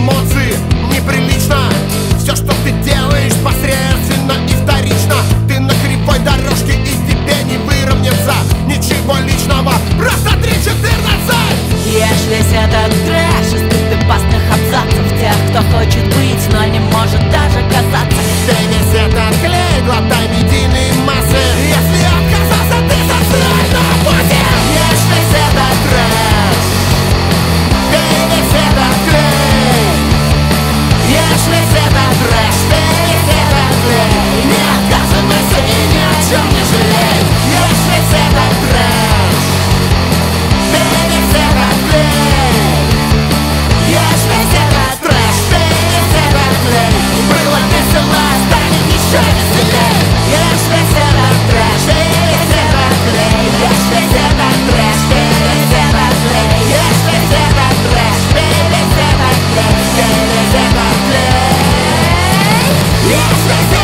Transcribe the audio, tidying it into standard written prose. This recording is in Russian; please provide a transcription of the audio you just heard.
эмоции неприлично. Все, что ты делаешь, посредственно и вторично. Ты на кривой дорожке и тебе не выровняться. Ничего личного, просто 3-14. Ешь весь этот трэш из копипастных абзацев тех, кто хочет быть, но не может даже казаться. Ты весь этот клей глотай медийные массы. Если отказался, ты застряй на пути. Ешь весь этот трэш. Ты весь этот клей. Ешь весь этот трэш. Ты весь этот клей. Не отказывайся и ни о чем не жалей. Ешь весь этот трэш. Ты весь этот клей. Ешь весь этот трэш. Ты весь этот клей. Было весело, станет еще веселей. Ешь весь этот трэш. Ты весь этот клей. Ешь весь этот трэш. Ты весь этот клей. Ешь весь этот трэш. Ты весь этот клей. Ты весь этот клей. Ешь весь